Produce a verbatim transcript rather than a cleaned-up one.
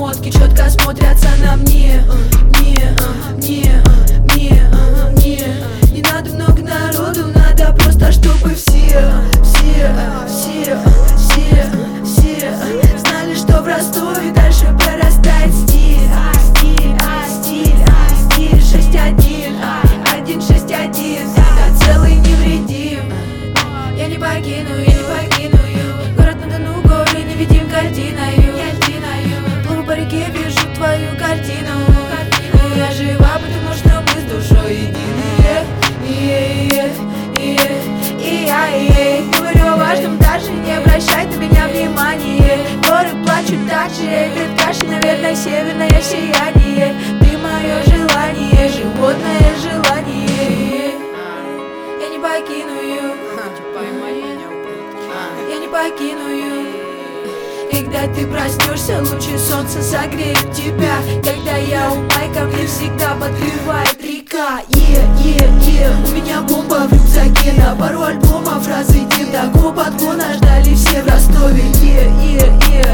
шмотки четко смотрятся на мне. Мне, мне, мне, мне. Не надо много народу, надо просто, чтобы все, все, все, все, все знали, что в Ростове дальше прорастает стиль. Стиль, стиль, стиль, шесть один, один, шесть один, это целый невредим. Я не покину, я не покину город на Дону, горы невидим картиною. Плыву по реке, вижу твою картину. Я жива, потому что мы с душой единые. И я ей говорю о важном, даже не обращай на меня внимания. Горы плачут так же, вид каши, наверное, северное сияние. Ты мое желание, животное желание. Я не покину ее, я не покину ее. Когда ты проснешься, лучи солнца согреют тебя. Когда я у майка, мне всегда подпевает река. Е, е, е, у меня бомба в рюкзаке. На пару альбома фразы Дим. Такого подгона ждали все в Ростове. Е, е, е,